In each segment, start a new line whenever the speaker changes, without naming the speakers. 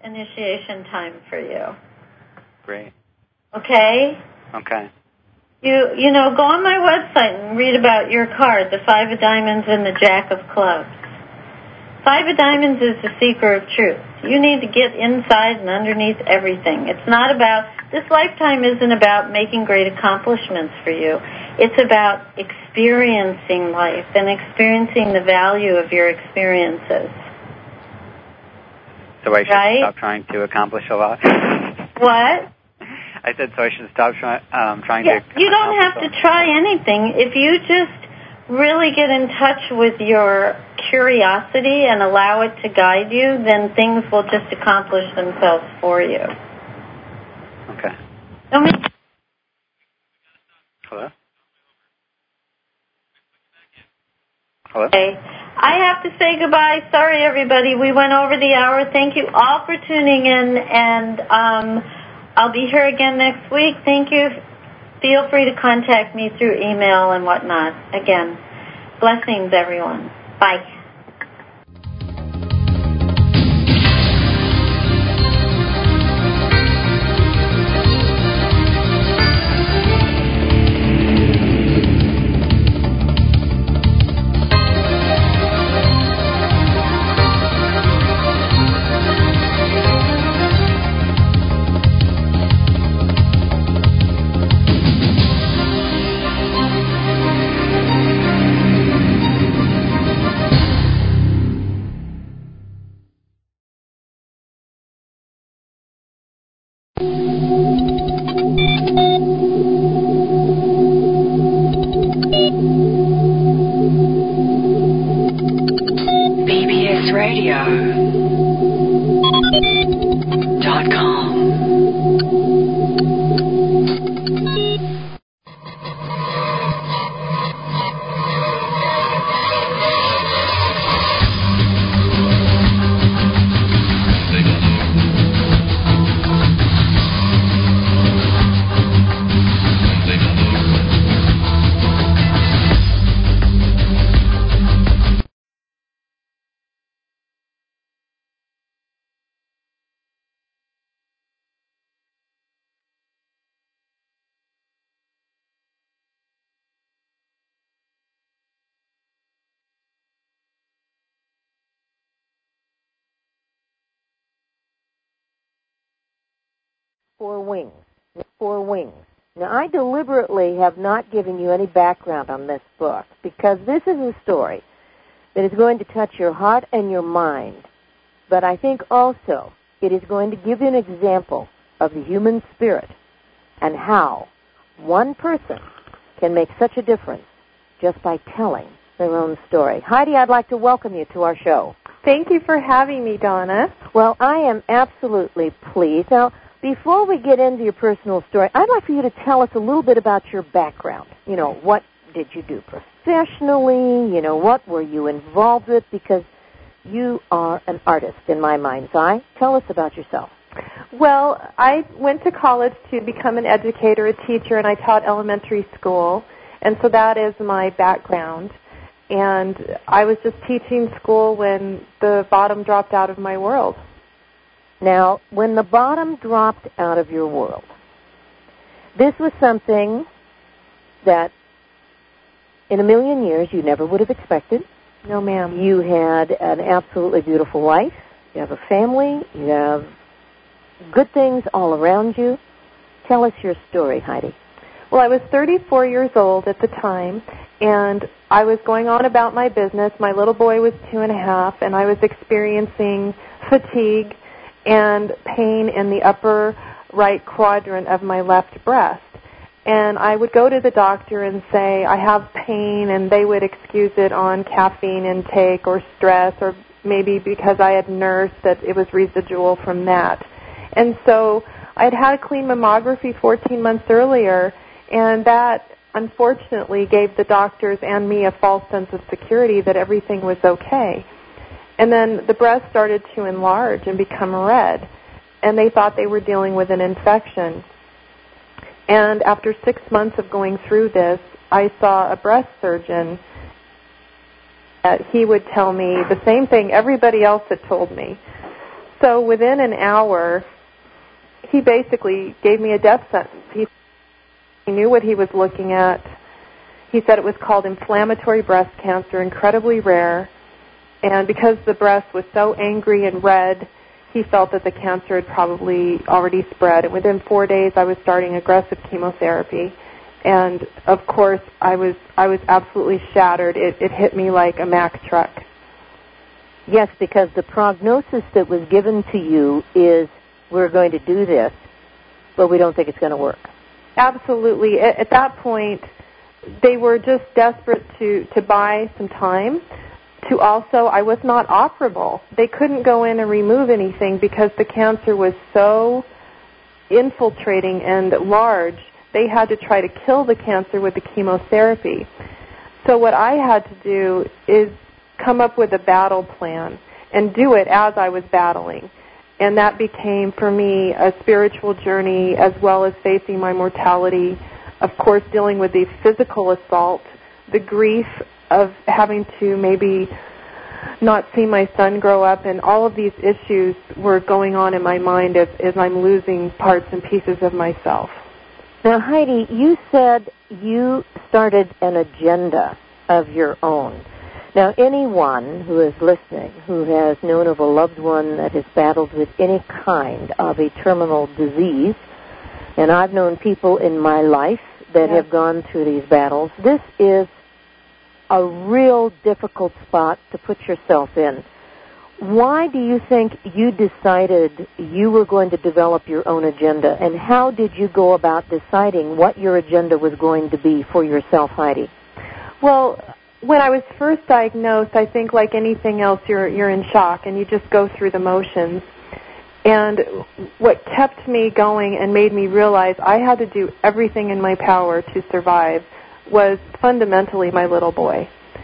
initiation time for you.
Great.
Okay?
Okay.
You know, go on my website and read about your card, the Five of Diamonds and the Jack of Clubs. Five of Diamonds is the seeker of truth. You need to get inside and underneath everything. It's not about, this lifetime isn't about making great accomplishments for you. It's about experiencing life and experiencing the value of your experiences.
So I should stop trying to accomplish a lot?
What?
I said, so I should stop trying to...
You don't have to try anything. If you just really get in touch with your curiosity and allow it to guide you, then things will just accomplish themselves for you.
Okay. Hello? Hello?
Okay. I have to say goodbye. Sorry, everybody. We went over the hour. Thank you all for tuning in, and I'll be here again next week. Thank you. Feel free to contact me through email and whatnot. Again, blessings, everyone. Bye.
Four wings. Now, I deliberately have not given you any background on this book because this is a story that is going to touch your heart and your mind, but I think also it is going to give you an example of the human spirit and how one person can make such a difference just by telling their own story. Heidi, I'd like to welcome you to our show.
Thank you for having me, Donna.
Well, I am absolutely pleased. Now, before we get into your personal story, I'd like for you to tell us a little bit about your background. You know, what did you do professionally? You know, what were you involved with? Because you are an artist in my mind's eye. Tell us about yourself.
Well, I went to college to become an educator, a teacher, and I taught elementary school. And so that is my background. And I was just teaching school when the bottom dropped out of my world.
Now, when the bottom dropped out of your world, this was something that in a million years you never would have expected.
No, ma'am.
You had an absolutely beautiful life. You have a family. You have good things all around you. Tell us your story, Heidi.
Well, I was 34 years old at the time, and I was going on about my business. My little boy was 2.5, and I was experiencing fatigue and pain in the upper right quadrant of my left breast. And I would go to the doctor and say, I have pain, and they would excuse it on caffeine intake or stress, or maybe because I had nursed that it was residual from that. And so I'd had a clean mammography 14 months earlier, and that unfortunately gave the doctors and me a false sense of security that everything was okay. And then the breast started to enlarge and become red, and they thought they were dealing with an infection. And after 6 months of going through this, I saw a breast surgeon. He would tell me the same thing everybody else had told me. So within an hour, he basically gave me a death sentence. He knew what he was looking at. He said it was called inflammatory breast cancer, incredibly rare. And because the breast was so angry and red, he felt that the cancer had probably already spread. And within 4 days, I was starting aggressive chemotherapy. And, of course, I was absolutely shattered. It hit me like a Mack truck.
Yes, because the prognosis that was given to you is, we're going to do this, but we don't think it's going to work.
Absolutely. At that point, they were just desperate to buy some time. To also, I was not operable. They couldn't go in and remove anything because the cancer was so infiltrating and large. They had to try to kill the cancer with the chemotherapy. So what I had to do is come up with a battle plan and do it as I was battling. And that became, for me, a spiritual journey as well as facing my mortality, of course, dealing with the physical assault, the grief of having to maybe not see my son grow up, and all of these issues were going on in my mind as I'm losing parts and pieces of myself.
Now, Heidi, you said you started an agenda of your own. Now, anyone who is listening who has known of a loved one that has battled with any kind of a terminal disease, and I've known people in my life that have gone through these battles, this is a real difficult spot to put yourself in. Why do you think you decided you were going to develop your own agenda, and how did you go about deciding what your agenda was going to be for yourself, Heidi?
Well, when I was first diagnosed, I think like anything else, you're in shock and you just go through the motions. And what kept me going and made me realize I had to do everything in my power to survive was fundamentally my little boy.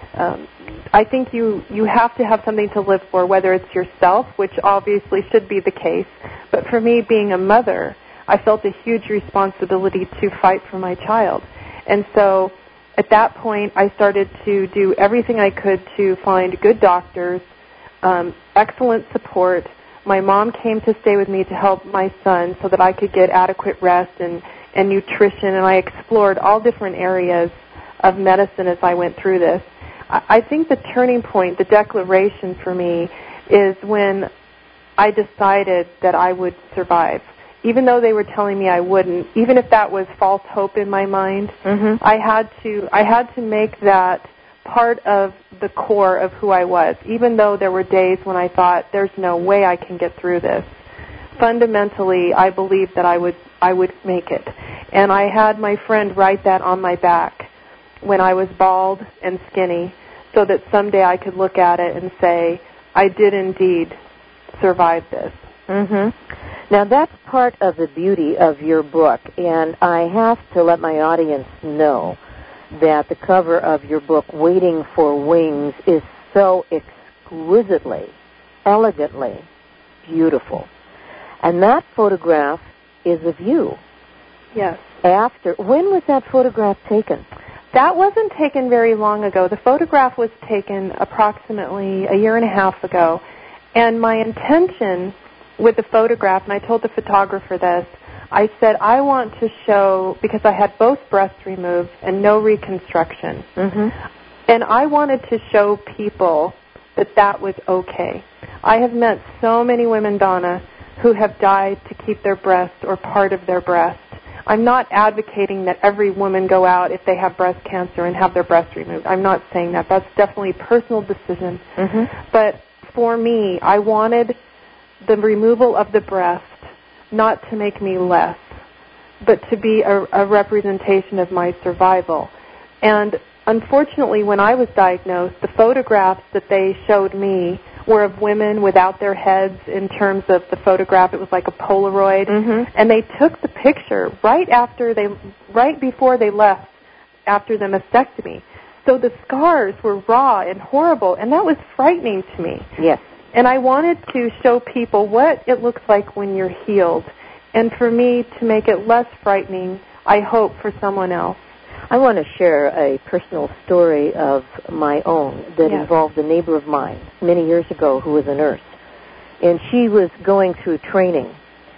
I think you have to have something to live for, whether it's yourself, which obviously should be the case. But for me, being a mother, I felt a huge responsibility to fight for my child. And so at that point, I started to do everything I could to find good doctors, excellent support. My mom came to stay with me to help my son so that I could get adequate rest and nutrition, and I explored all different areas of medicine as I went through this. I think the turning point, the declaration for me, is when I decided that I would survive. Even though they were telling me I wouldn't, even if that was false hope in my mind, I had to make that part of the core of who I was, even though there were days when I thought, there's no way I can get through this. Fundamentally, I believed that I would make it. And I had my friend write that on my back when I was bald and skinny, so that someday I could look at it and say, I did indeed survive this.
Now, that's part of the beauty of your book, and I have to let my audience know that the cover of your book, Waiting for Wings, is so exquisitely, elegantly beautiful. And that photograph is of you.
Yes.
When was that photograph taken?
That wasn't taken very long ago. The photograph was taken approximately a year and a half ago. And my intention with the photograph, and I told the photographer this, I said, I want to show, because I had both breasts removed and no reconstruction, and I wanted to show people that that was okay. I have met so many women, Donna, who have died to keep their breast or part of their breast. I'm not advocating that every woman go out if they have breast cancer and have their breast removed. I'm not saying that. That's definitely a personal decision. But for me, I wanted the removal of the breast not to make me less, but to be a representation of my survival. And unfortunately, when I was diagnosed, the photographs that they showed me were of women without their heads in terms of the photograph. It was like a Polaroid. And they took the picture right before they left after the mastectomy. So the scars were raw and horrible, and that was frightening to me.
Yes.
And I wanted to show people what it looks like when you're healed. And for me, to make it less frightening, I hope, for someone else.
I want to share a personal story of my own that involved a neighbor of mine many years ago who was a nurse. and she was going through training.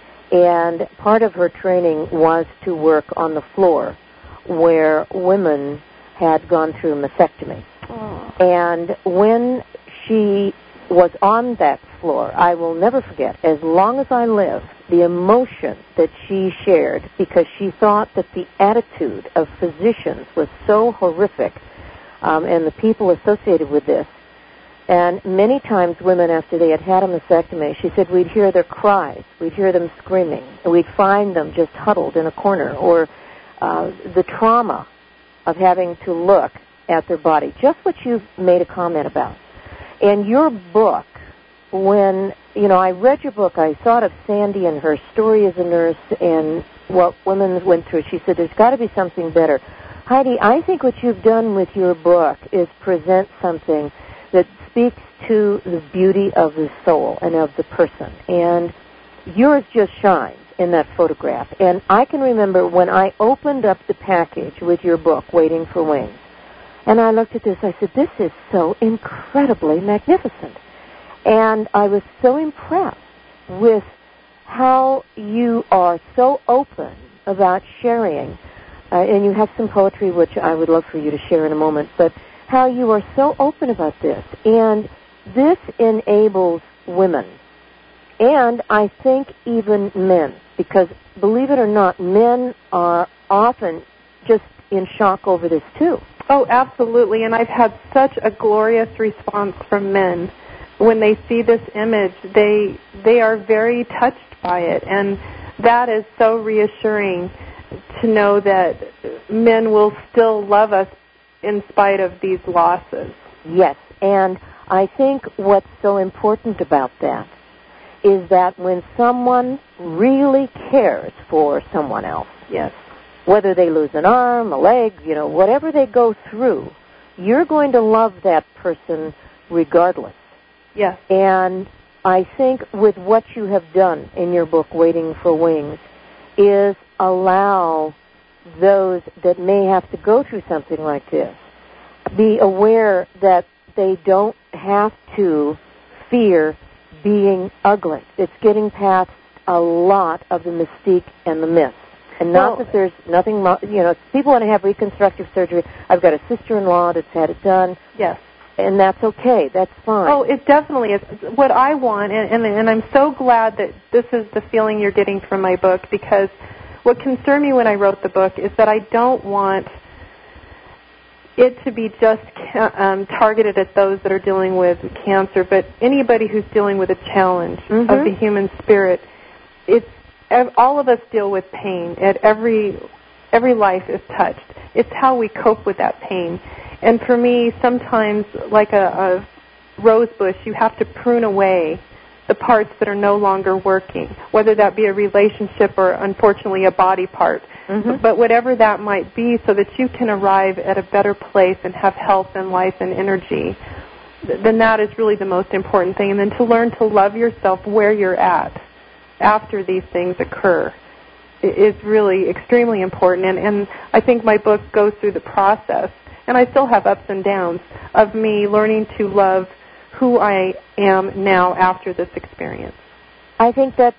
And part of her training was to work on the floor where women had gone through mastectomy.
Oh.
And when she was on that floor, I will never forget, as long as I live, the emotion that she shared, because she thought that the attitude of physicians was so horrific, and the people associated with this. And many times women, after they had had a mastectomy, she said we'd hear their cries, we'd hear them screaming, and we'd find them just huddled in a corner, or the trauma of having to look at their body, just what you've made a comment about. And your book, when, I read your book, I thought of Sandy and her story as a nurse and what women went through. She said, there's got to be something better. Heidi, I think what you've done with your book is present something that speaks to the beauty of the soul and of the person. And yours just shines in that photograph. And I can remember when I opened up the package with your book, Waiting for Wings, and I looked at this, I said, this is so incredibly magnificent. And I was so impressed with how you are so open about sharing, and you have some poetry which I would love for you to share in a moment, but how you are so open about this. And this enables women, and I think even men, because believe it or not, men are often just in shock over this too.
Oh, absolutely, and I've had such a glorious response from men. When they see this image, they are very touched by it, and that is so reassuring to know that men will still love us in spite of these losses.
Yes, and I think what's so important about that is that when someone really cares for someone else,
yes,
whether they lose an arm, a leg, whatever they go through, you're going to love that person regardless.
Yes.
And I think with what you have done in your book, Waiting for Wings, is allow those that may have to go through something like this, be aware that they don't have to fear being ugly. It's getting past a lot of the mystique and the myth. And not that there's nothing wrong, people want to have reconstructive surgery. I've got a sister-in-law that's had it done.
Yes.
And that's okay. That's fine.
Oh, it definitely is. What I want, and I'm so glad that this is the feeling you're getting from my book, because what concerned me when I wrote the book is that I don't want it to be just targeted at those that are dealing with cancer, but anybody who's dealing with a challenge of the human spirit. All of us deal with pain. Every life is touched. It's how we cope with that pain. And for me, sometimes, like a rose bush, you have to prune away the parts that are no longer working, whether that be a relationship or, unfortunately, a body part. But whatever that might be, so that you can arrive at a better place and have health and life and energy, then that is really the most important thing. And then to learn to love yourself where you're at after these things occur is really extremely important. And I think my book goes through the process, and I still have ups and downs, of me learning to love who I am now after this experience.
I think that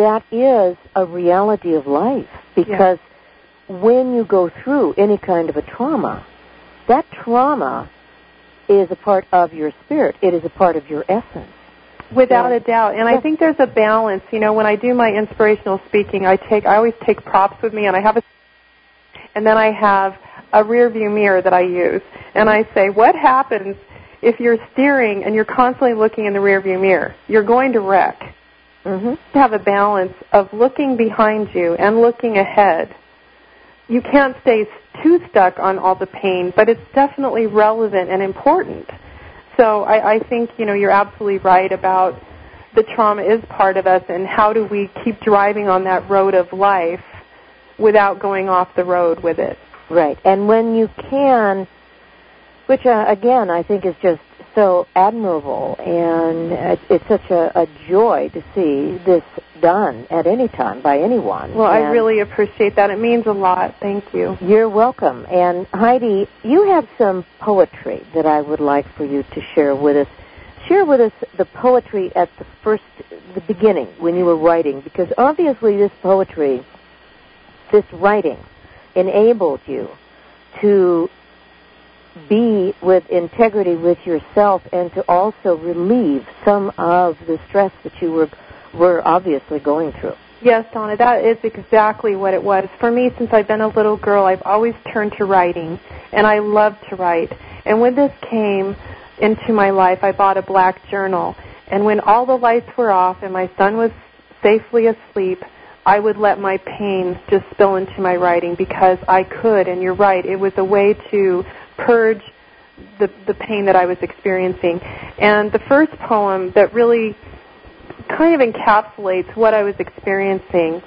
is a reality of life, because when you go through any kind of a trauma, that trauma is a part of your spirit. It is a part of your essence.
Without a doubt. And I think there's a balance. When I do my inspirational speaking, I always take props with me, and and then I have a rear view mirror that I use. And I say, what happens if you're steering and you're constantly looking in the rear view mirror? You're going to wreck. To have a balance of looking behind you and looking ahead. You can't stay too stuck on all the pain, but it's definitely relevant and important. So I think, you're absolutely right about the trauma is part of us, and how do we keep driving on that road of life without going off the road with it.
Right. And when you can, which, again, I think is just so admirable, and it's such a joy to see this done at any time by anyone.
Well, I really appreciate that. It means a lot. Thank you.
You're welcome. And Heidi, you have some poetry that I would like for you to share with us. share with us the poetry at the beginning when you were writing, because obviously this poetry, this writing, enabled you to be with integrity with yourself and to also relieve some of the stress that you were obviously going through.
Yes, Donna, that is exactly what it was. For me, since I've been a little girl, I've always turned to writing, and I love to write. And when this came into my life, I bought a black journal. And when all the lights were off and my son was safely asleep, I would let my pain just spill into my writing because I could. And you're right, it was a way to purge the pain that I was experiencing. And the first poem that really kind of encapsulates what I was experiencing,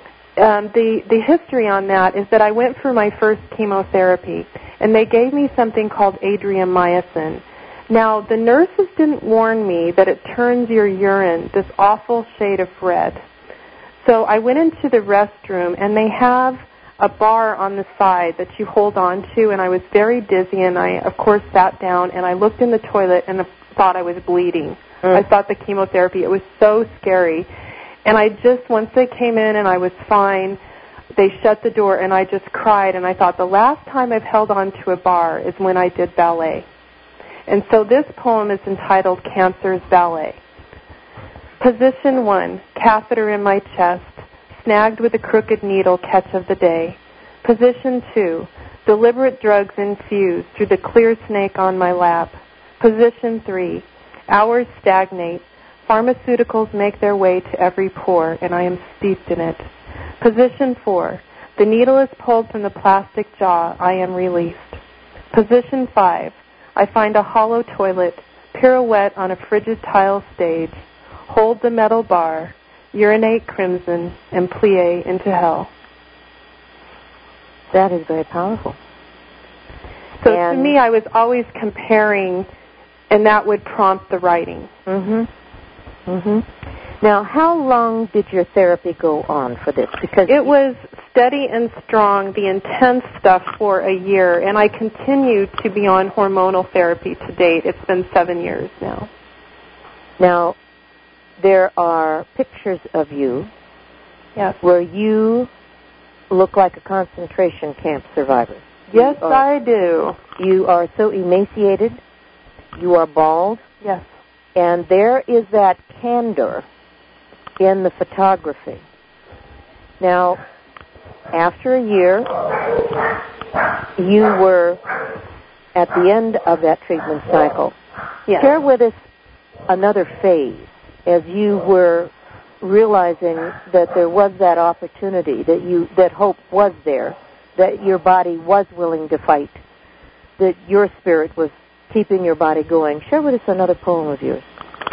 the history on that is that I went for my first chemotherapy, and they gave me something called adriamycin. Now, the nurses didn't warn me that it turns your urine this awful shade of red. So I went into the restroom, and they have a bar on the side that you hold on to, and I was very dizzy, and I, of course, sat down, and I looked in the toilet and thought I was bleeding. I thought the chemotherapy, it was so scary. And I just, once they came in and I was fine, they shut the door, and I just cried, and I thought the last time I've held on to a bar is when I did ballet. And so this poem is entitled Cancer's Ballet. Position 1, catheter in my chest, snagged with a crooked needle, catch of the day. Position 2, deliberate drugs infused through the clear snake on my lap. Position 3, hours stagnate, pharmaceuticals make their way to every pore, and I am steeped in it. Position 4, the needle is pulled from the plastic jaw, I am released. Position 5, I find a hollow toilet, pirouette on a frigid tile stage, hold the metal bar, urinate crimson, and plie into hell.
That is very powerful.
So to me, I was always comparing, and that would prompt the writing.
Now, how long did your therapy go on for this? Because
it was steady and strong, the intense stuff, for a year, and I continue to be on hormonal therapy to date. It's been 7 years now.
Now, there are pictures of you where you look like a concentration camp survivor.
Yes, I do.
You are so emaciated. You are bald.
Yes.
And there is that candor in the photography. Now, after a year, you were at the end of that treatment cycle.
Yes.
Share with us another phase as you were realizing that there was that opportunity, that hope was there, that your body was willing to fight, that your spirit was keeping your body going. Share with us another poem of yours.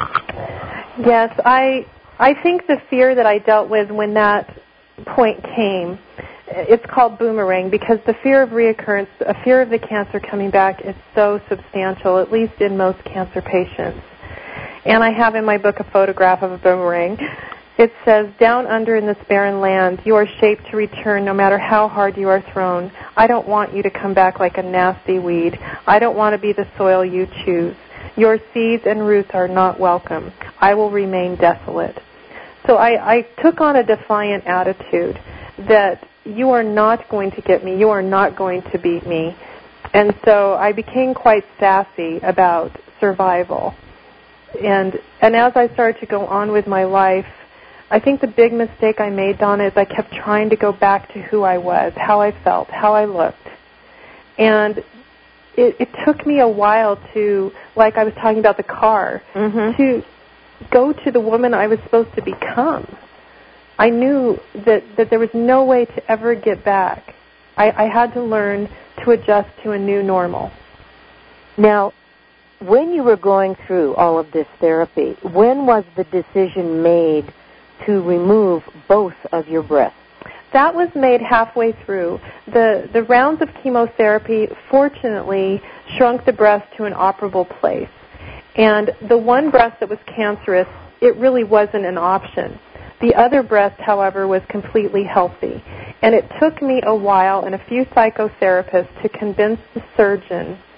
Yes, I think the fear that I dealt with when that point came, it's called boomerang, because the fear of reoccurrence, a fear of the cancer coming back is so substantial, at least in most cancer patients. And I have in my book a photograph of a boomerang. It says, down under in this barren land, you are shaped to return no matter how hard you are thrown. I don't want you to come back like a nasty weed. I don't want to be the soil you choose. Your seeds and roots are not welcome. I will remain desolate. So I took on a defiant attitude that you are not going to get me. You are not going to beat me. And so I became quite sassy about survival. And as I started to go on with my life, I think the big mistake I made, Donna, is I kept trying to go back to who I was, how I felt, how I looked. And it took me a while to, like I was talking about the car, to go to the woman I was supposed to become. I knew that there was no way to ever get back. I had to learn to adjust to a new normal.
Now, when you were going through all of this therapy, when was the decision made to remove both of your breasts?
That was made halfway through. The rounds of chemotherapy, fortunately, shrunk the breast to an operable place. And the one breast that was cancerous, it really wasn't an option. The other breast, however, was completely healthy. And it took me a while and a few psychotherapists to convince the surgeon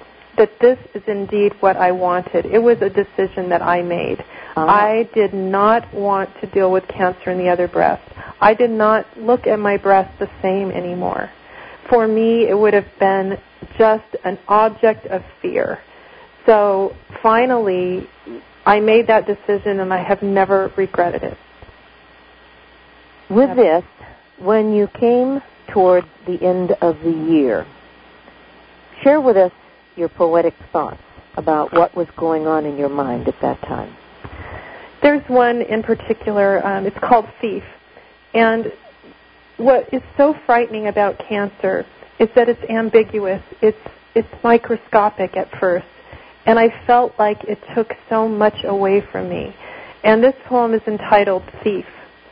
that this is indeed what I wanted. It was a decision that I made. I did not want to deal with cancer in the other breast. I did not look at my breast the same anymore. For me, it would have been just an object of fear. So finally, I made that decision, and I have never regretted it.
With this, when you came toward the end of the year, share with us your poetic thoughts about what was going on in your mind at that time.
There's one in particular, it's called Thief. And what is so frightening about cancer is that it's ambiguous. It's microscopic at first. And I felt like it took so much away from me. And this poem is entitled Thief.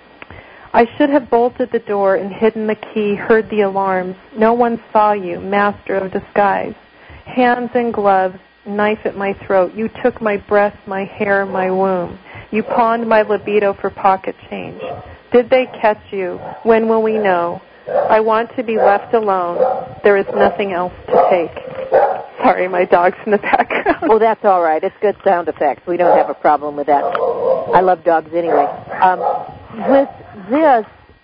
I should have bolted the door and hidden the key, heard the alarms. No one saw you, master of disguise. Hands and gloves, knife at my throat. You took my breast, my hair, my womb. You pawned my libido for pocket change. Did they catch you? When will we know? I want to be left alone. There is nothing else to take. Sorry, my dog's in the background.
Oh, that's all right. It's good sound effects. We don't have a problem with that. I love dogs anyway. With this,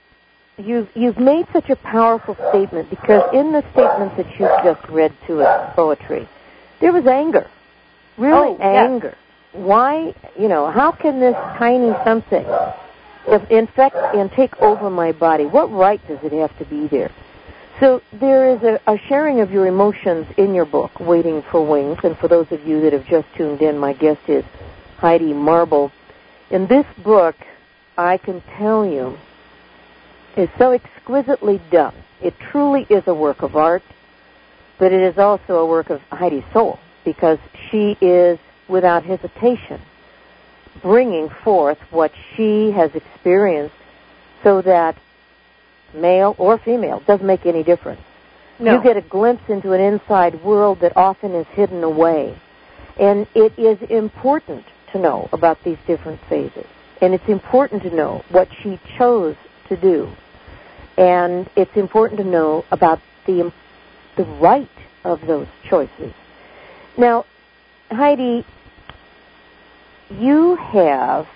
you've made such a powerful statement, because in the statement that you've just read to us, poetry, there was anger. Really, anger. Yes. Why, how can this tiny something infect and take over my body? What right does it have to be there? So there is a sharing of your emotions in your book, Waiting for Wings. And for those of you that have just tuned in, my guest is Heidi Marble. In this book, I can tell you, is so exquisitely done. It truly is a work of art, but it is also a work of Heidi's soul, because she is, without hesitation, bringing forth what she has experienced, so that male or female, doesn't make any difference. No. You get a glimpse into an inside world that often is hidden away. And it is important to know about these different phases. And it's important to know what she chose to do. And it's important to know about the right of those choices. Now, Heidi, you have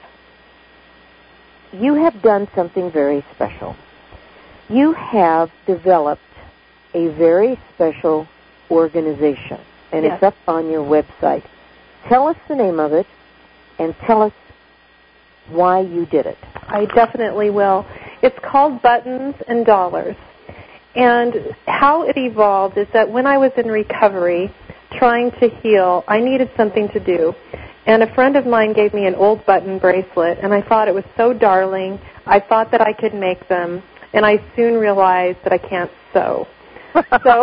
done something very special. You have developed a very special organization, and yes, it's up on your website. Tell us the name of it, and tell us why you did it.
I definitely will. It's called Buttons and Dollars. And how it evolved is that when I was in recovery, trying to heal, I needed something to do. And a friend of mine gave me an old button bracelet, and I thought it was so darling. I thought that I could make them, and I soon realized that I can't sew. So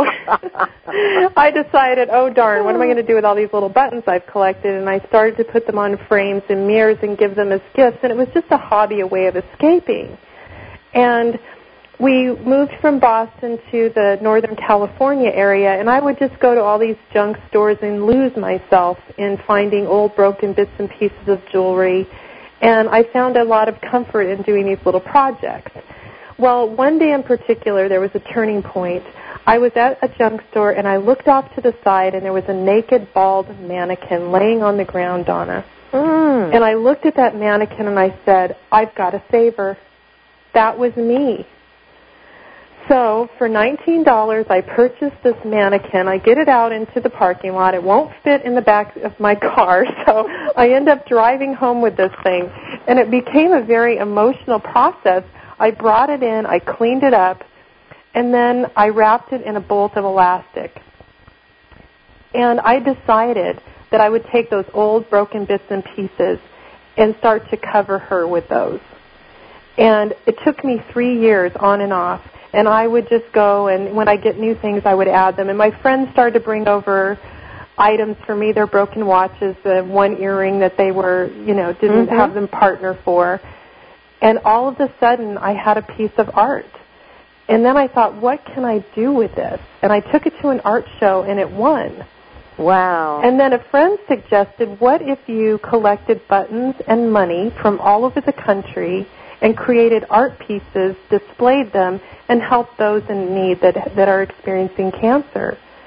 I decided, oh, darn, what am I going to do with all these little buttons I've collected? And I started to put them on frames and mirrors and give them as gifts, and it was just a hobby, a way of escaping. And we moved from Boston to the Northern California area, and I would just go to all these junk stores and lose myself in finding old broken bits and pieces of jewelry. And I found a lot of comfort in doing these little projects. Well, one day in particular, there was a turning point. I was at a junk store, and I looked off to the side, and there was a naked, bald mannequin laying on the ground, Donna. And I looked at that mannequin, and I said, I've got to save her. That was me. So for $19, I purchased this mannequin. I get it out into the parking lot. It won't fit in the back of my car, so I end up driving home with this thing. And it became a very emotional process. I brought it in, I cleaned it up, and then I wrapped it in a bolt of elastic. And I decided that I would take those old broken bits and pieces and start to cover her with those. And it took me 3 years on and off. And I would just go, and when I get new things, I would add them. And my friends started to bring over items for me, their broken watches, the one earring that they were, didn't have them partner for. And all of a sudden, I had a piece of art. And then I thought, what can I do with this? And I took it to an art show, and it won.
Wow.
And then a friend suggested, what if you collected buttons and money from all over the country and created art pieces, displayed them, and helped those in need that are experiencing cancer?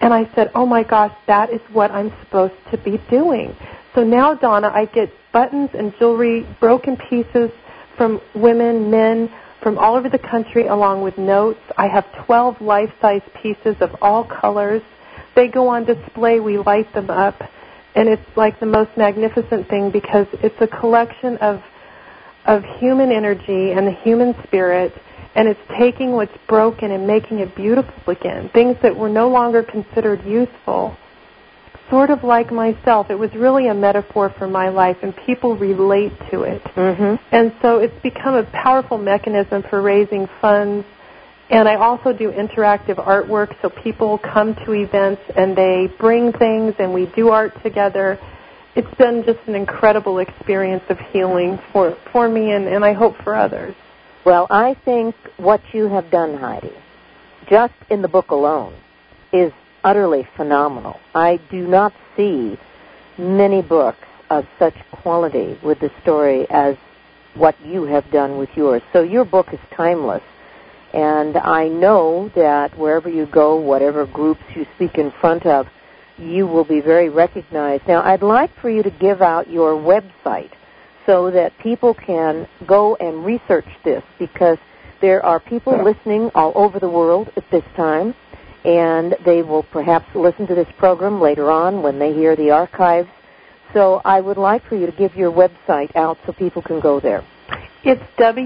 And I said, oh, my gosh, that is what I'm supposed to be doing. So now, Donna, I get buttons and jewelry, broken pieces from women, men, from all over the country, along with notes. I have 12 life-size pieces of all colors. They go on display. We light them up. And it's like the most magnificent thing because it's a collection of human energy and the human spirit, and it's taking what's broken and making it beautiful again, things that were no longer considered useful. Sort of like myself, it was really a metaphor for my life, and people relate to it.
Mm-hmm.
And so it's become a powerful mechanism for raising funds. And I also do interactive artwork, so people come to events and they bring things and we do art together. It's been just an incredible experience of healing for me and I hope for others.
Well, I think what you have done, Heidi, just in the book alone, is utterly phenomenal. I do not see many books of such quality with the story as what you have done with yours. So your book is timeless. And I know that wherever you go, whatever groups you speak in front of, you will be very recognized. Now, I'd like for you to give out your website so that people can go and research this, because there are people listening all over the world at this time, and they will perhaps listen to this program later on when they hear the archives. So I would like for you to give your website out so people can go there.
It's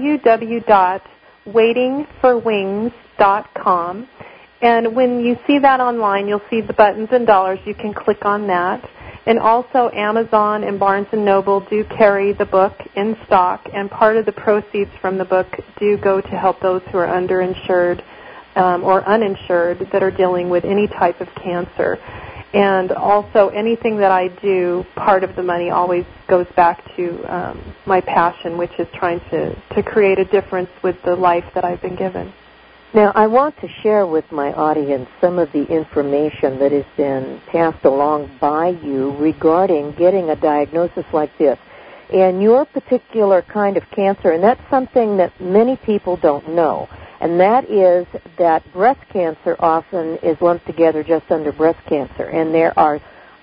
www.waitingforwings.com. And when you see that online, you'll see the buttons and dollars. You can click on that. And also Amazon and Barnes & Noble do carry the book in stock, and part of the proceeds from the book do go to help those who are underinsured or uninsured that are dealing with any type of cancer. And also anything that I do, part of the money always goes back to my passion, which is trying to create a difference with the life that I've been given.
Now, I want to share with my audience some of the information that has been passed along by you regarding getting a diagnosis like this. And your particular kind of cancer, and that's something that many people don't know, and that is that breast cancer often is lumped together just under breast cancer. And there are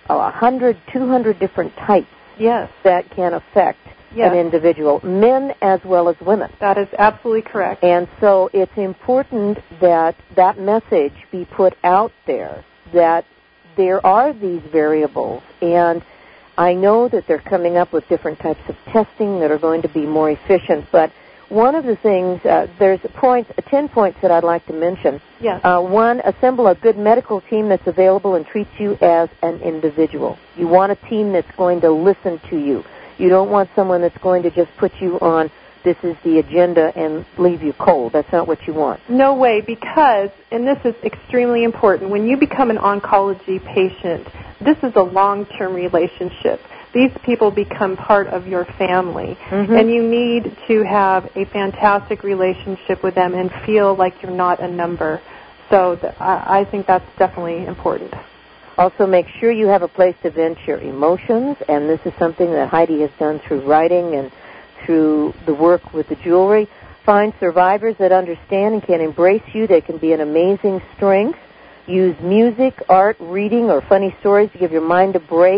100, 200 different types that can affect an individual, men as well as women.
That is absolutely correct.
And so it's important that that message be put out there, that there are these variables. And I know that they're coming up with different types of testing that are going to be more efficient, but one of the things, there's 10 points that I'd like to mention.
Yes.
One, assemble a good medical team that's available and treats you as an individual. You want a team that's going to listen to you. You don't want someone that's going to just put you on, this is the agenda, and leave you cold. That's not what you want.
No way, because, and this is extremely important, when you become an oncology patient, this is a long-term relationship. These people become part of your family, and you need to have a fantastic relationship with them and feel like you're not a number. So I think that's definitely important.
Also, make sure you have a place to vent your emotions, and this is something that Heidi has done through writing and through the work with the jewelry. Find survivors that understand and can embrace you. They can be an amazing strength. Use music, art, reading, or funny stories to give your mind a break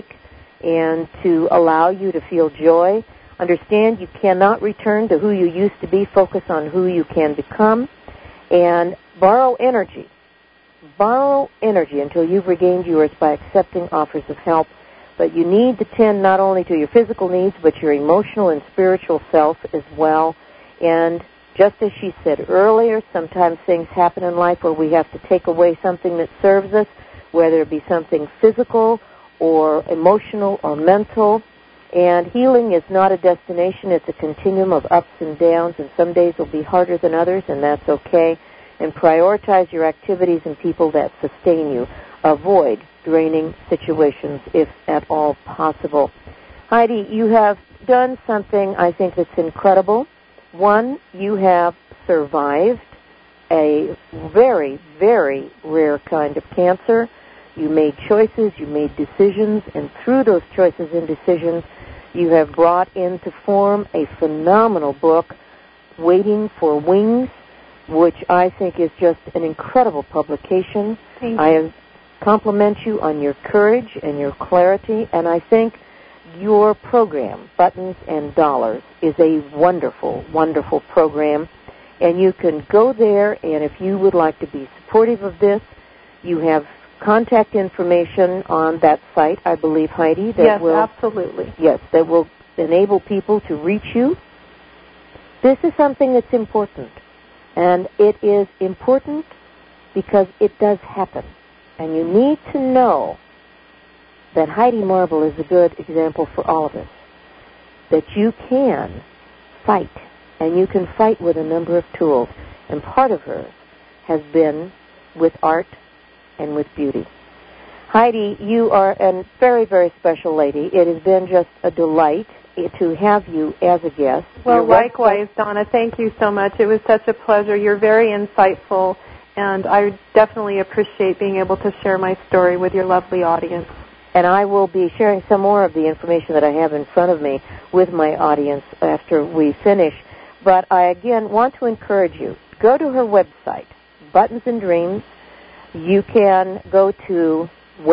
and to allow you to feel joy. Understand you cannot return to who you used to be. Focus on who you can become. And borrow energy. Borrow energy until you've regained yours by accepting offers of help. But you need to tend not only to your physical needs, but your emotional and spiritual self as well. And just as she said earlier, sometimes things happen in life where we have to take away something that serves us, whether it be something physical or emotional or mental. And healing is not a destination. It's a continuum of ups and downs, and some days will be harder than others, and that's okay. And prioritize your activities and people that sustain you. Avoid draining situations if at all possible. Heidi, you have done something I think that's incredible. One, you have survived a very, very rare kind of cancer. You made choices, you made decisions, and through those choices and decisions, you have brought into form a phenomenal book, Waiting for Wings, which I think is just an incredible publication.
Thank you.
I have compliment you on your courage and your clarity, and I think your program, Buttons and Dollars, is a wonderful, wonderful program, and you can go there, and if you would like to be supportive of this, you have contact information on that site, I believe, Heidi.
Yes, absolutely.
Yes, that will enable people to reach you. This is something that's important, and it is important because it does happen. And you need to know that Heidi Marble is a good example for all of us, that you can fight, and you can fight with a number of tools. And part of hers has been with art and with beauty. Heidi, you are a very, very special lady. It has been just a delight to have you as a guest.
Well, likewise, Donna. Thank you so much. It was such a pleasure. You're very insightful, and I definitely appreciate being able to share my story with your lovely audience.
And I will be sharing some more of the information that I have in front of me with my audience after we finish. But I, again, want to encourage you. Go to her website, Buttons and Dreams. You can go to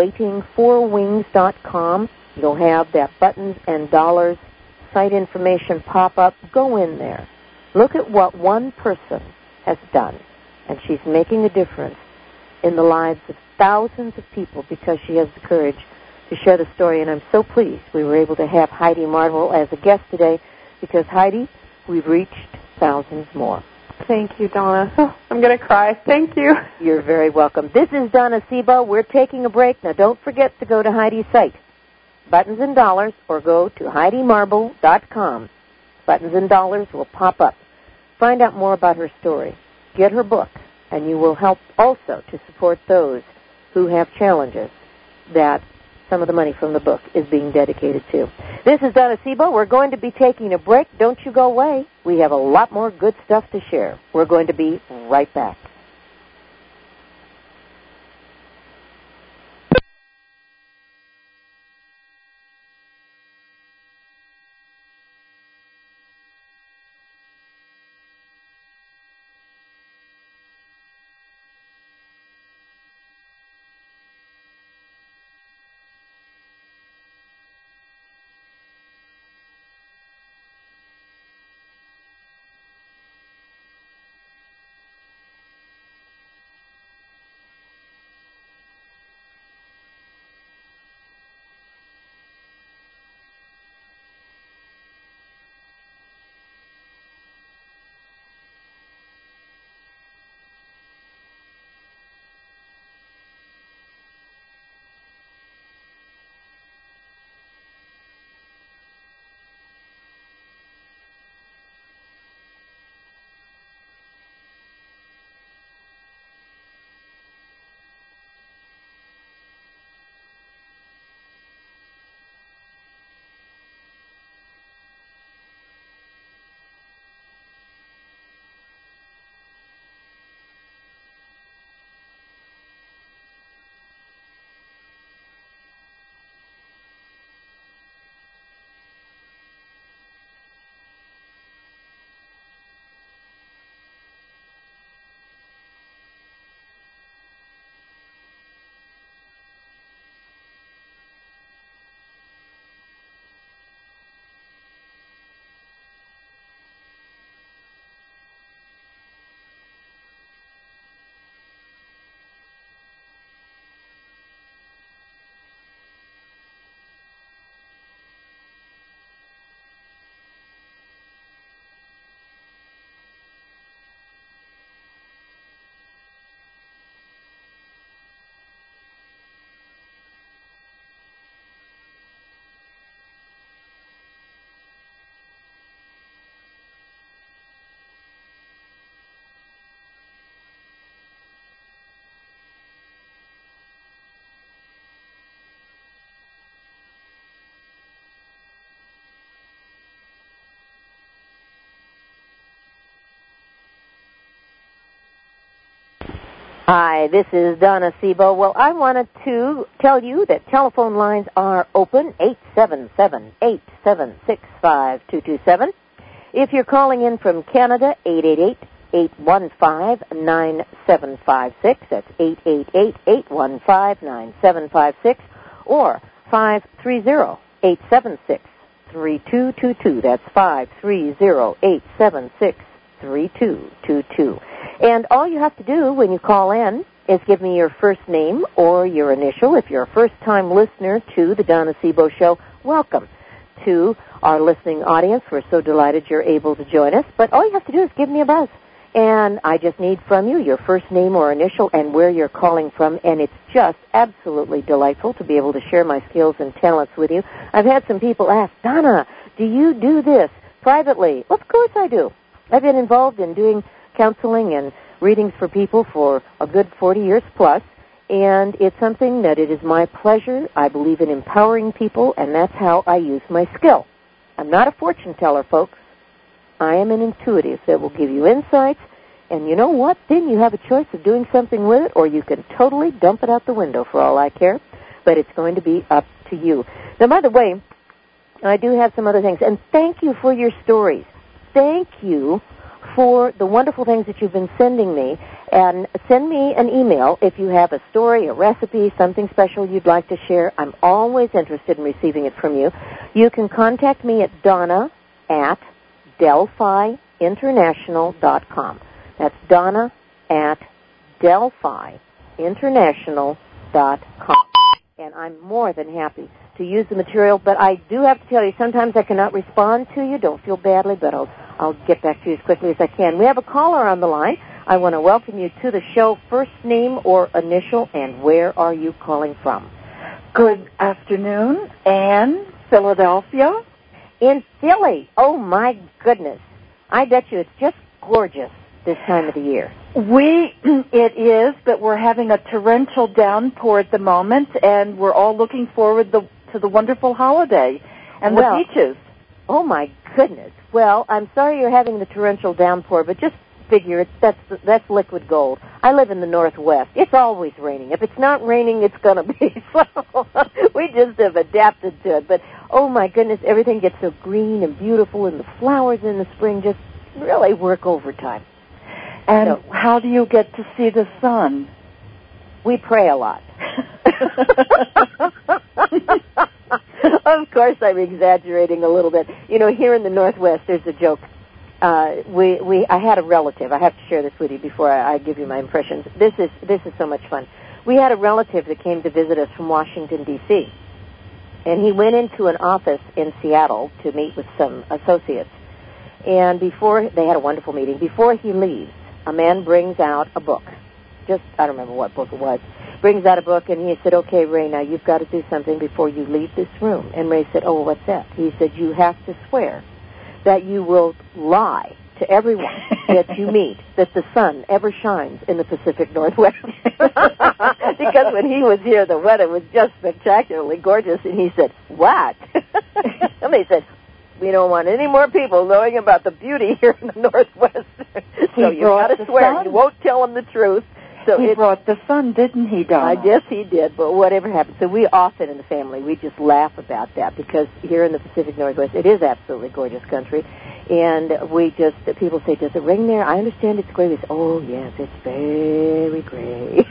waitingforwings.com. You'll have that Buttons and Dollars site information pop up. Go in there. Look at what one person has done, and she's making a difference in the lives of thousands of people because she has the courage to share the story. And I'm so pleased we were able to have Heidi Marble as a guest today because, Heidi, we've reached thousands more.
Thank you, Donna. Oh, I'm going to cry. Thank you.
You're very welcome. This is Donna Sebo. We're taking a break. Now, don't forget to go to Heidi's site, Buttons and Dollars, or go to HeidiMarble.com. Buttons and Dollars will pop up. Find out more about her story. Get her book, and you will help also to support those who have challenges that some of the money from the book is being dedicated to. This is Donna Sebo. We're going to be taking a break. Don't you go away. We have a lot more good stuff to share. We're going to be right back. Hi, this is Donna Sebo. Well, I wanted to tell you that telephone lines are open, 877-876-5227. If you're calling in from Canada, 888-815-9756. That's 888-815-9756. Or 530-876-3222. That's 530-876-3222. And all you have to do when you call in is give me your first name or your initial. If you're a first-time listener to the Donna Sebo Show, welcome to our listening audience. We're so delighted you're able to join us. But all you have to do is give me a buzz. And I just need from you your first name or initial and where you're calling from. And it's just absolutely delightful to be able to share my skills and talents with you. I've had some people ask, Donna, do you do this privately? Of course I do. I've been involved in doing counseling and readings for people for a good 40 years plus, and it's something that it is my pleasure. I believe in empowering people, and that's how I use my skill. I'm not a fortune teller, folks. I am an intuitive that will give you insights, and you know what? Then you have a choice of doing something with it, or you can totally dump it out the window for all I care, but it's going to be up to you. Now, by the way, I do have some other things, and thank you for your stories. Thank you for the wonderful things that you've been sending me. And send me an email if you have a story, a recipe, something special you'd like to share. I'm always interested in receiving it from you. You can contact me at Donna@DelphiInternational.com. That's Donna@DelphiInternational.com. And I'm more than happy to use the material, but I do have to tell you, sometimes I cannot respond to you. Don't feel badly, but I'll get back to you as quickly as I can. We have a caller on the line. I want to welcome you to the show. First name or initial, and where are you calling from?
Good afternoon, Anne, Philadelphia.
In Philly. Oh, my goodness. I bet you it's just gorgeous this time of the year.
It is, but we're having a torrential downpour at the moment, and we're all looking forward to the wonderful holiday and the beaches.
Oh, my goodness. Well, I'm sorry you're having the torrential downpour, but just figure that's liquid gold. I live in the Northwest. It's always raining. If it's not raining, it's going to be. So we just have adapted to it. But, oh, my goodness, everything gets so green and beautiful, and the flowers in the spring just really work overtime.
And how do you get to see the sun?
We pray a lot. Of course, I'm exaggerating a little bit. You know, here in the Northwest, there's a joke. I had a relative. I have to share this with you before I give you my impressions. This is so much fun. We had a relative that came to visit us from Washington, D.C., and he went into an office in Seattle to meet with some associates. And before they had a wonderful meeting, before he leaves, a man brings out a book. I don't remember what book it was. Brings out a book, and he said, okay, Ray, now you've got to do something before you leave this room. And Ray said, oh, what's that? He said, you have to swear that you will lie to everyone that you meet that the sun ever shines in the Pacific Northwest. Because when he was here, the weather was just spectacularly gorgeous. And he said, what? And they said, we don't want any more people knowing about the beauty here in the Northwest. So you've got to swear you won't tell them the truth. So
he brought the sun, didn't he, Donna?
I guess he did, but whatever happened. So we often in the family, we just laugh about that because here in the Pacific Northwest, it is absolutely gorgeous country. And people say, does it rain there? I understand it's gray. We say, oh, yes, it's very gray.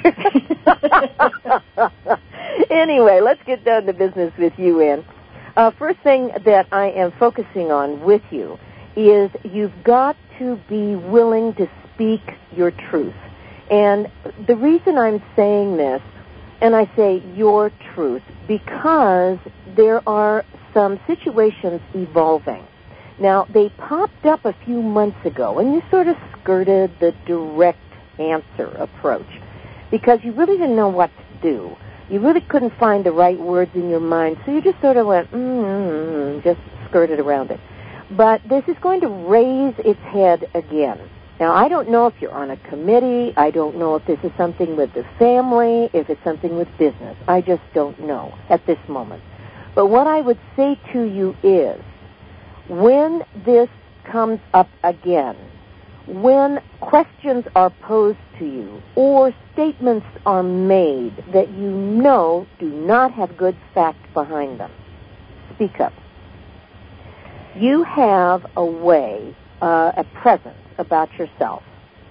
Anyway, let's get down to business with you, Ann. First thing that I am focusing on with you is you've got to be willing to speak your truth. And the reason I'm saying this, and I say your truth, because there are some situations evolving. Now, they popped up a few months ago, and you sort of skirted the direct answer approach because you really didn't know what to do. You really couldn't find the right words in your mind, so you just sort of went, just skirted around it. But this is going to raise its head again. Now, I don't know if you're on a committee. I don't know if this is something with the family, if it's something with business. I just don't know at this moment. But what I would say to you is, when this comes up again, when questions are posed to you or statements are made that you know do not have good fact behind them, speak up. You have a way, a presence about yourself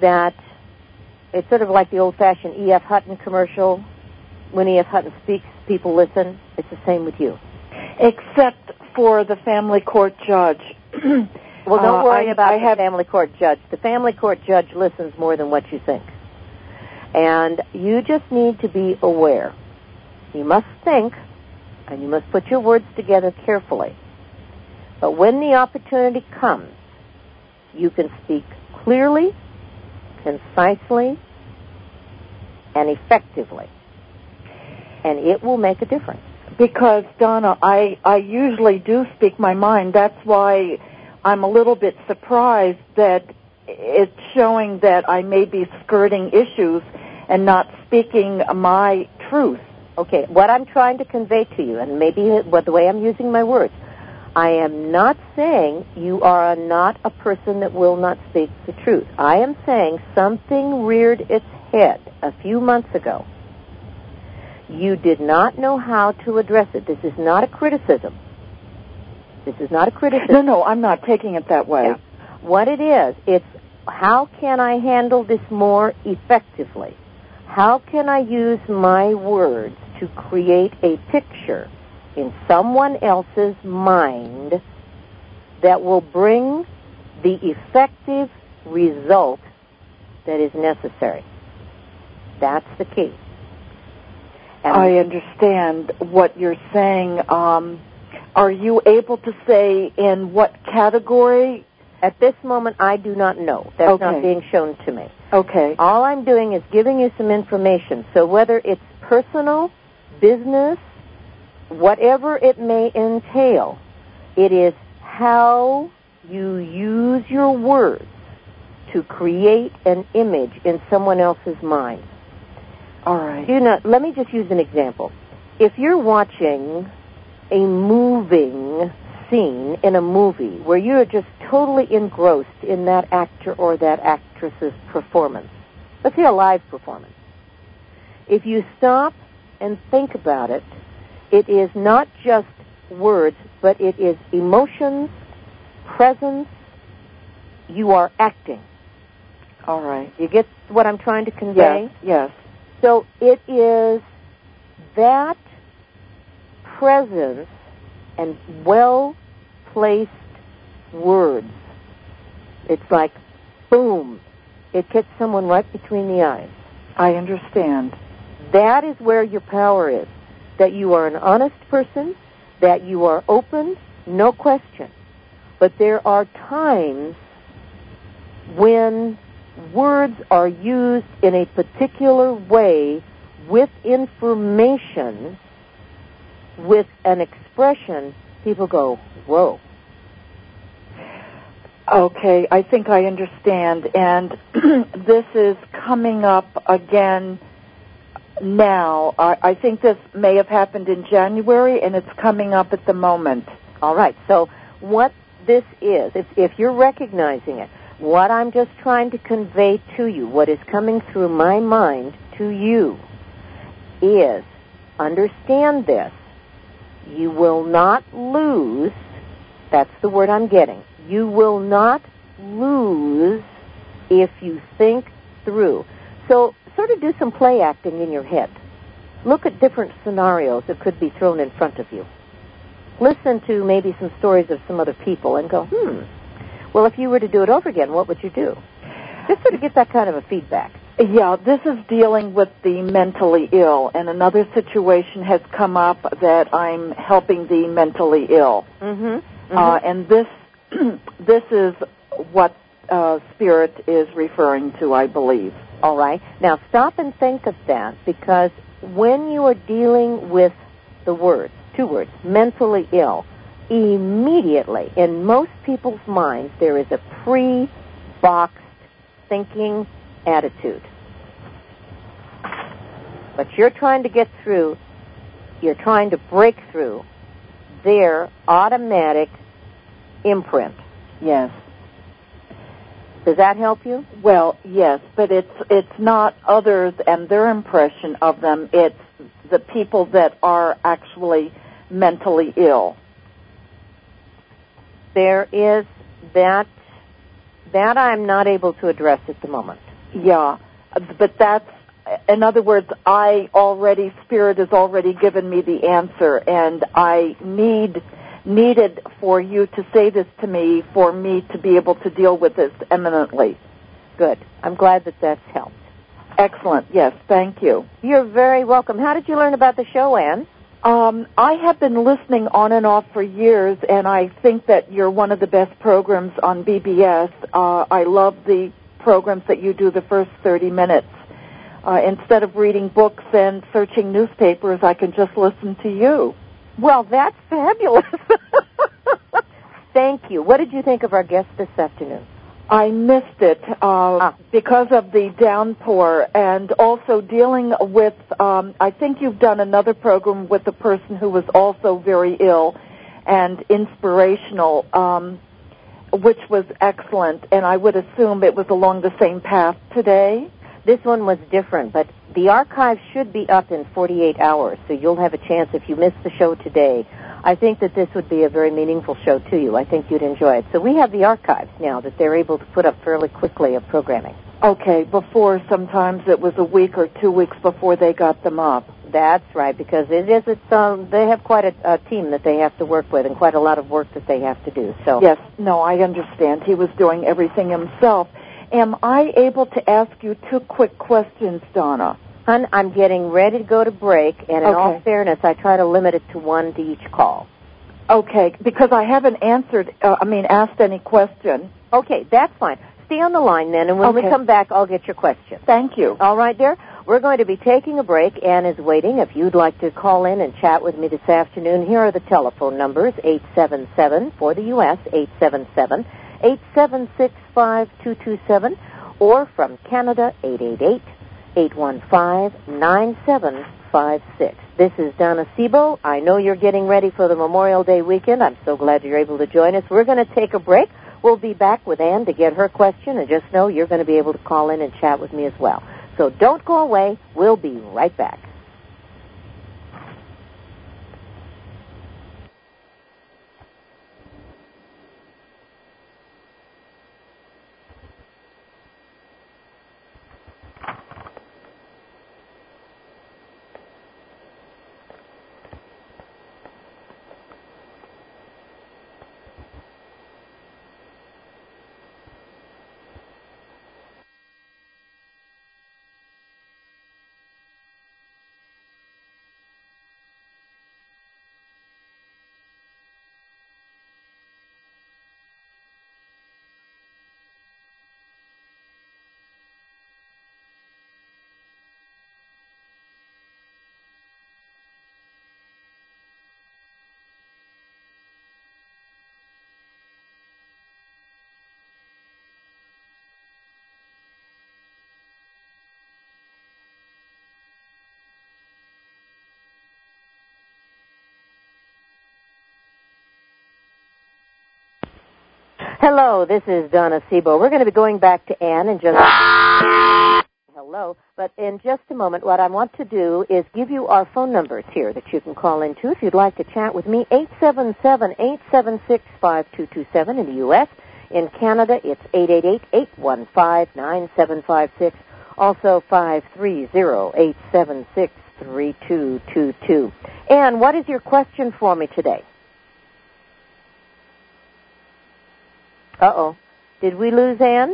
that it's sort of like the old-fashioned E.F. Hutton commercial. When E.F. Hutton speaks, people listen. It's the same with you.
Except for the family court judge.
Well, don't worry about the family court judge. The family court judge listens more than what you think. And you just need to be aware. You must think, and you must put your words together carefully. But when the opportunity comes, you can speak clearly, concisely, and effectively. And it will make a difference.
Because, Donna, I usually do speak my mind. That's why I'm a little bit surprised that it's showing that I may be skirting issues and not speaking my truth.
Okay, what I'm trying to convey to you, and maybe the way I'm using my words, I am not saying you are not a person that will not speak the truth. I am saying something reared its head a few months ago. You did not know how to address it. This is not a criticism. This is not a criticism.
No, I'm not taking it that way.
Yeah. What it is, it's how can I handle this more effectively? How can I use my words to create a picture in someone else's mind that will bring the effective result that is necessary? That's the key. And
I understand what you're saying. Are you able to say in what category?
At this moment, I do not know. That's not being shown to me.
Okay.
All I'm doing is giving you some information. So whether it's personal, business, whatever it may entail, it is how you use your words to create an image in someone else's mind.
All right.
Let me just use an example. If you're watching a moving scene in a movie where you're just totally engrossed in that actor or that actress's performance, let's say a live performance, if you stop and think about it, it is not just words, but it is emotions, presence. You are acting.
All right.
You get what I'm trying to convey?
Yes.
So it is that presence and well-placed words. It's like, boom, it hits someone right between the eyes.
I understand.
That is where your power is, that you are an honest person, that you are open, no question. But there are times when words are used in a particular way with information, with an expression, people go, whoa.
Okay, I think I understand. And this is coming up again now. I think this may have happened in January, and it's coming up at the moment.
All right, so what this is, if you're recognizing it, what I'm just trying to convey to you, what is coming through my mind to you, is understand this. You will not lose, that's the word I'm getting, you will not lose if you think through. So sort of do some play acting in your head. Look at different scenarios that could be thrown in front of you. Listen to maybe some stories of some other people and go, well, if you were to do it over again, what would you do? Just sort of get that kind of a feedback.
Yeah, this is dealing with the mentally ill, and another situation has come up that I'm helping the mentally ill. And this is what Spirit is referring to, I believe.
All right. Now, stop and think of that, because when you are dealing with the words, two words, mentally ill, immediately, in most people's minds, there is a pre-boxed thinking attitude. But you're trying to get through, you're trying to break through their automatic imprint.
Yes.
Does that help you?
Well, yes, but it's not others and their impression of them. It's the people that are actually mentally ill.
There is that I'm not able to address at the moment.
Yeah, but that's, in other words, Spirit has already given me the answer, and I needed for you to say this to me for me to be able to deal with this eminently.
Good. I'm glad that that's helped.
Excellent. Yes, thank you.
You're very welcome. How did you learn about the show, Ann?
I have been listening on and off for years, and I think that you're one of the best programs on BBS. I love the programs that you do the first 30 minutes. Instead of reading books and searching newspapers, I can just listen to you.
Well, that's fabulous. Thank you. What did you think of our guest this afternoon?
I missed it because of the downpour, and also dealing with, I think you've done another program with a person who was also very ill and inspirational, which was excellent, and I would assume it was along the same path today.
This one was different, but the archive should be up in 48 hours, so you'll have a chance if you missed the show today. I think that this would be a very meaningful show to you. I think you'd enjoy it. So we have the archives now that they're able to put up fairly quickly of programming.
Okay, before sometimes it was a week or 2 weeks before they got them up.
That's right, because they have quite a team that they have to work with and quite a lot of work that they have to do. So
yes, no, I understand. He was doing everything himself. Am I able to ask you 2 quick questions, Donna?
Hon, I'm getting ready to go to break, and in all fairness, I try to limit it to 1 to each call.
Okay, because I haven't asked any question.
Okay, that's fine. Stay on the line then, and when we come back, I'll get your question.
Thank you.
All right, dear. We're going to be taking a break. Ann is waiting. If you'd like to call in and chat with me this afternoon, here are the telephone numbers, 877 for the U.S., 877-876-5227, or from Canada, 888-815-9756. This is Donna Sebo. I know you're getting ready for the Memorial Day weekend. I'm so glad you're able to join us. We're going to take a break. We'll be back with Ann to get her question, and just know you're going to be able to call in and chat with me as well. So don't go away. We'll be right back. Hello, this is Donna Sebo. We're going to be going back to Ann in just but in just a moment, what I want to do is give you our phone numbers here that you can call into if you'd like to chat with me. 877-876-5227 in the U.S. In Canada, it's 888-815-9756. Also 530-876-3222. Ann, what is your question for me today? Uh-oh. Did we lose Ann?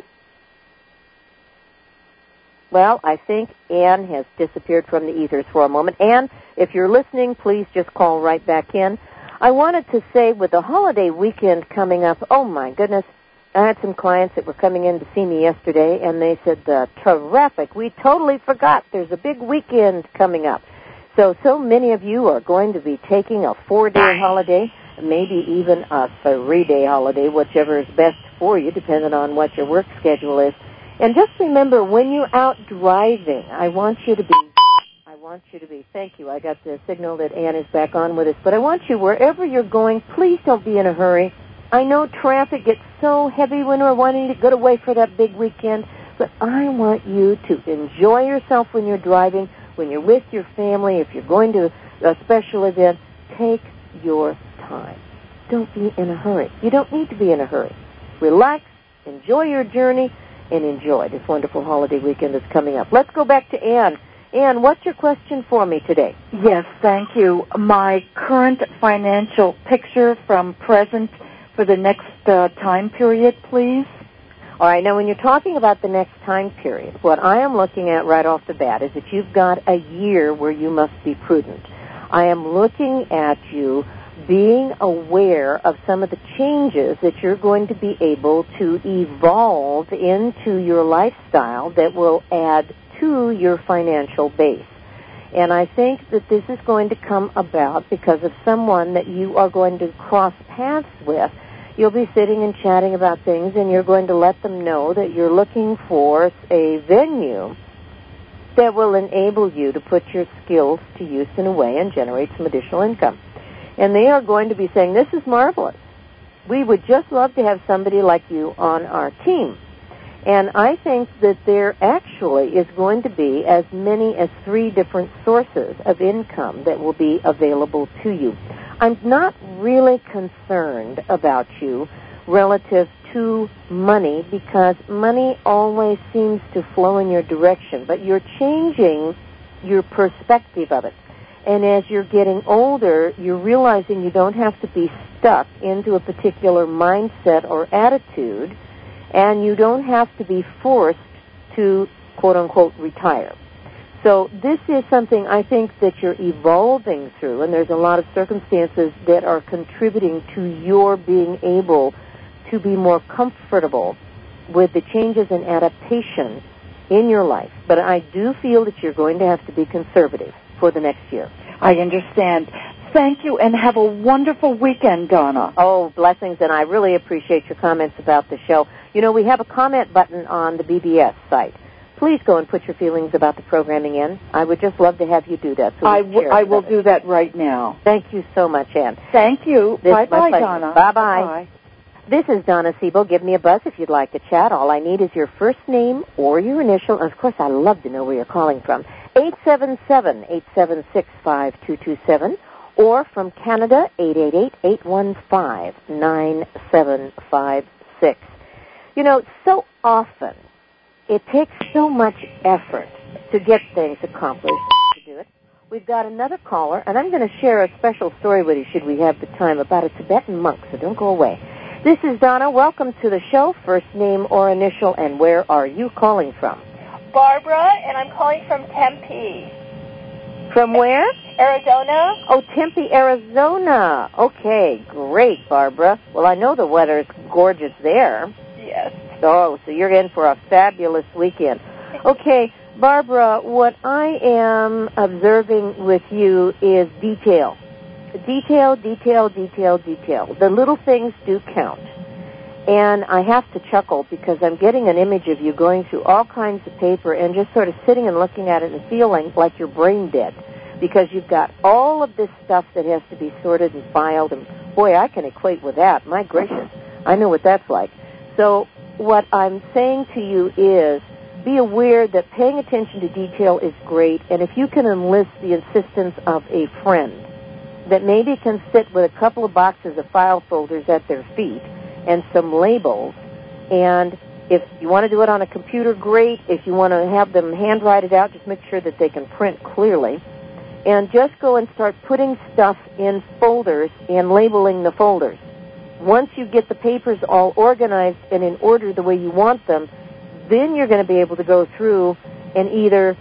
Well, I think Ann has disappeared from the ethers for a moment. Ann, if you're listening, please just call right back in. I wanted to say with the holiday weekend coming up, oh my goodness, I had some clients that were coming in to see me yesterday, and they said, terrific, we totally forgot there's a big weekend coming up. So many of you are going to be taking a 4-day holiday, maybe even a 3-day holiday, whichever is best for you, depending on what your work schedule is. And just remember, when you're out driving, I want you to be, thank you, I got the signal that Ann is back on with us, but I want you, wherever you're going, please don't be in a hurry. I know traffic gets so heavy when we're wanting to get away for that big weekend, but I want you to enjoy yourself when you're driving, when you're with your family, if you're going to a special event, take your time. Don't be in a hurry. You don't need to be in a hurry. Relax, enjoy your journey, and enjoy this wonderful holiday weekend that's coming up. Let's go back to Ann. Ann, what's your question for me today?
Yes, thank you. My current financial picture from present for the next time period, please.
All right, now when you're talking about the next time period, what I am looking at right off the bat is that you've got a year where you must be prudent. I am looking at you being aware of some of the changes that you're going to be able to evolve into your lifestyle that will add to your financial base. And I think that this is going to come about because of someone that you are going to cross paths with. You'll be sitting and chatting about things, and you're going to let them know that you're looking for a venue that will enable you to put your skills to use in a way and generate some additional income. And they are going to be saying, this is marvelous. We would just love to have somebody like you on our team. And I think that there actually is going to be as many as 3 different sources of income that will be available to you. I'm not really concerned about you relative to money because money always seems to flow in your direction, but you're changing your perspective of it. And as you're getting older, you're realizing you don't have to be stuck into a particular mindset or attitude, and you don't have to be forced to, quote-unquote, retire. So this is something I think that you're evolving through, and there's a lot of circumstances that are contributing to your being able to be more comfortable with the changes and adaptation in your life. But I do feel that you're going to have to be conservative for the next year.
I understand. Thank you, and have a wonderful weekend, Donna.
Oh, blessings, and I really appreciate your comments about the show. You know, we have a comment button on the BBS site. Please go and put your feelings about the programming in. I would just love to have you do that. So
I will do that right now.
Thank you so much, Ann.
Thank you. Bye-bye, Donna.
Bye-bye.
Bye-bye.
This is Donna Siebel. Give me a buzz if you'd like to chat. All I need is your first name or your initial. Of course, I love to know where you're calling from. 877-876-5227. Or from Canada, 888-815-9756. You know, so often it takes so much effort to get things accomplished to do it. We've got another caller, and I'm going to share a special story with you, should we have the time, about a Tibetan monk, so don't go away. This is Donna. Welcome to the show. First name or initial, and where are you calling from?
Barbara, and I'm calling from Tempe.
From where?
Arizona.
Oh, Tempe, Arizona. Okay, great, Barbara. Well, I know the weather is gorgeous there.
Yes.
Oh, so you're in for a fabulous weekend. Okay, Barbara, what I am observing with you is detail. Detail, detail, detail, detail. The little things do count. And I have to chuckle because I'm getting an image of you going through all kinds of paper and just sort of sitting and looking at it and feeling like you're brain dead because you've got all of this stuff that has to be sorted and filed. And, boy, I can equate with that. My gracious, I know what that's like. So what I'm saying to you is be aware that paying attention to detail is great, and if you can enlist the assistance of a friend that maybe can sit with a couple of boxes of file folders at their feet and some labels, and if you want to do it on a computer, great. If you want to have them handwrite it out, just make sure that they can print clearly, and just go and start putting stuff in folders and labeling the folders. Once you get the papers all organized and in order the way you want them, then you're going to be able to go through and either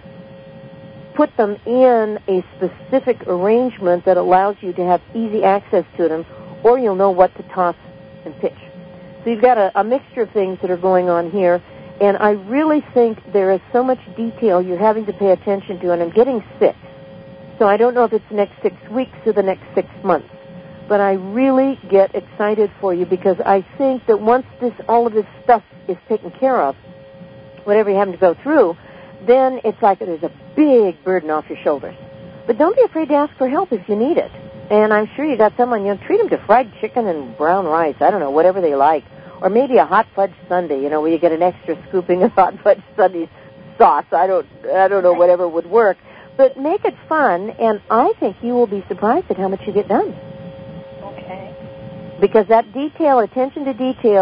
put them in a specific arrangement that allows you to have easy access to them, or you'll know what to toss and pitch. So you've got a mixture of things that are going on here, and I really think there is so much detail you're having to pay attention to, and I'm getting sick. So I don't know if it's the next 6 weeks or the next 6 months, but I really get excited for you because I think that once all of this stuff is taken care of, whatever you're having to go through, then it's like there's a big burden off your shoulders. But don't be afraid to ask for help if you need it. And I'm sure you got someone, treat them to fried chicken and brown rice, I don't know, whatever they like. Or maybe a hot fudge sundae, where you get an extra scooping of hot fudge sundae sauce. I don't know, whatever would work. But make it fun, and I think you will be surprised at how much you get done.
Okay.
Because that detail, attention to detail,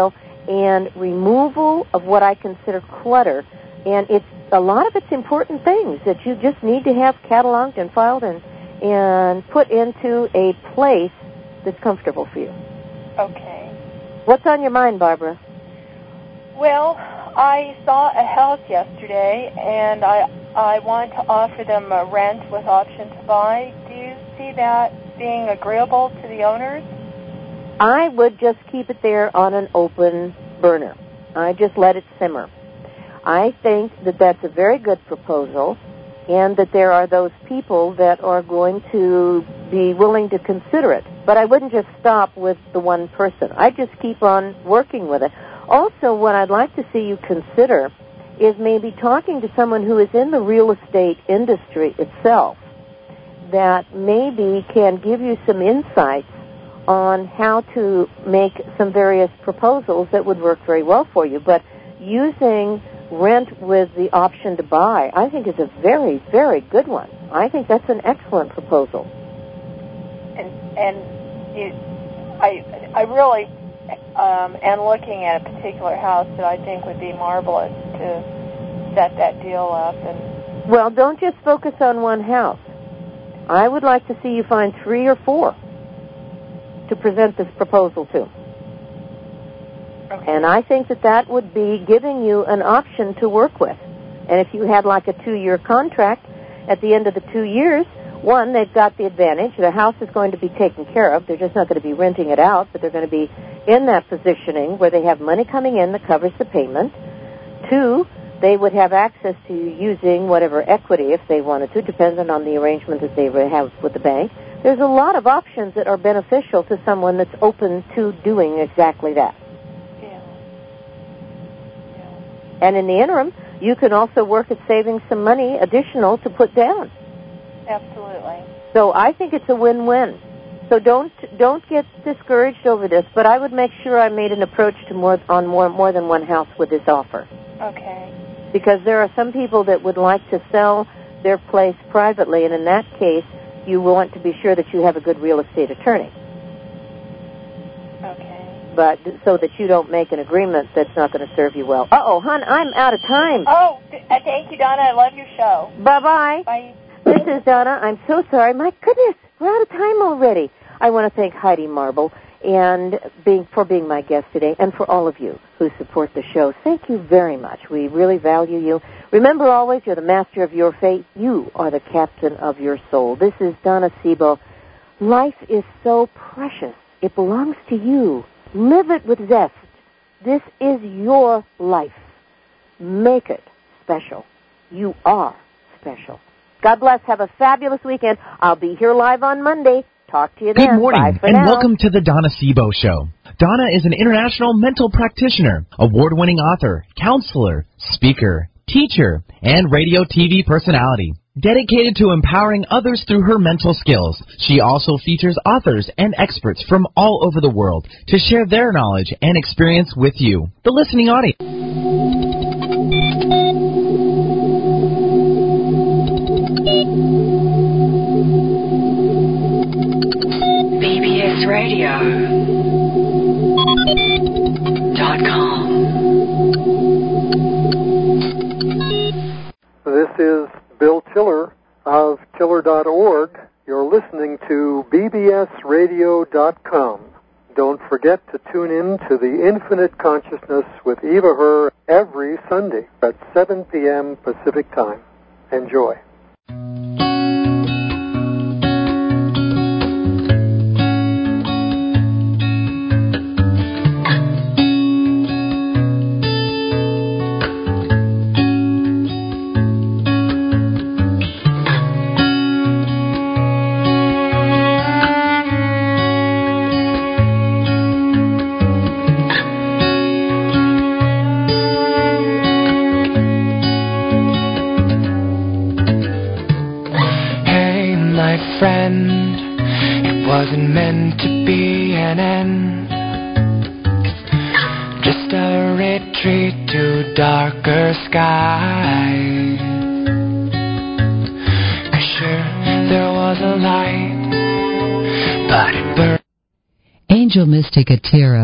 and removal of what I consider clutter. And it's a lot of it's important things that you just need to have cataloged and filed and put into a place that's comfortable for you.
Okay.
What's on your mind, Barbara?
Well, I saw a house yesterday, and I want to offer them a rent with option to buy. Do you see that being agreeable to the owners?
I would just keep it there on an open burner. I just let it simmer. I think that that's a very good proposal, and that there are those people that are going to be willing to consider it. But I wouldn't just stop with the one person. I'd just keep on working with it. Also, what I'd like to see you consider is maybe talking to someone who is in the real estate industry itself that maybe can give you some insights on how to make some various proposals that would work very well for you. But using rent with the option to buy, I think, is a very, very good one. I think that's an excellent proposal.
I really am looking at a particular house that I think would be marvelous to set that deal up. And
well, don't just focus on one house. I would like to see you find 3 or 4 to present this proposal to.
Okay.
And I think that would be giving you an option to work with. And if you had like a 2-year contract, at the end of the 2 years, one, they've got the advantage. The house is going to be taken care of. They're just not going to be renting it out, but they're going to be in that positioning where they have money coming in that covers the payment. 2, they would have access to using whatever equity if they wanted to, depending on the arrangement that they have with the bank. There's a lot of options that are beneficial to someone that's open to doing exactly that.
Yeah.
And in the interim, you can also work at saving some money additional to put down.
Absolutely.
So I think it's a win-win. So don't get discouraged over this, but I would make sure I made an approach to more than one house with this offer.
Okay.
Because there are some people that would like to sell their place privately, and in that case, you want to be sure that you have a good real estate attorney.
Okay.
But so that you don't make an agreement that's not going to serve you well. Uh-oh, hon, I'm out of time.
Oh, thank you, Donna. I love your show.
Bye-bye.
Bye.
This is Donna. I'm so sorry. My goodness, we're out of time already. I want to thank Heidi Marble for being my guest today, and for all of you who support the show. Thank you very much. We really value you. Remember always, you're the master of your fate. You are the captain of your soul. This is Donna Sebo. Life is so precious. It belongs to you. Live it with zest. This is your life. Make it special. You are special. God bless. Have a fabulous weekend. I'll be here live on Monday. Talk to you then.
Good morning,
Bye for
and
now.
welcome to the Donna Sebo Show. Donna is an international mental practitioner, award-winning author, counselor, speaker, teacher, and radio TV personality. Dedicated to empowering others through her mental skills, she also features authors and experts from all over the world to share their knowledge and experience with you, the listening audience.
BBSradio.com.
This is Bill Tiller of Tiller.org. You're listening to BBSradio.com. Don't forget to tune in to the Infinite Consciousness with Eva Herr every Sunday at 7 p.m. Pacific Time. Enjoy.
Friend, it wasn't meant to be an end, just a retreat to darker skies. 'Cause sure, there was a light, but it burned.
Angel Mystic Atira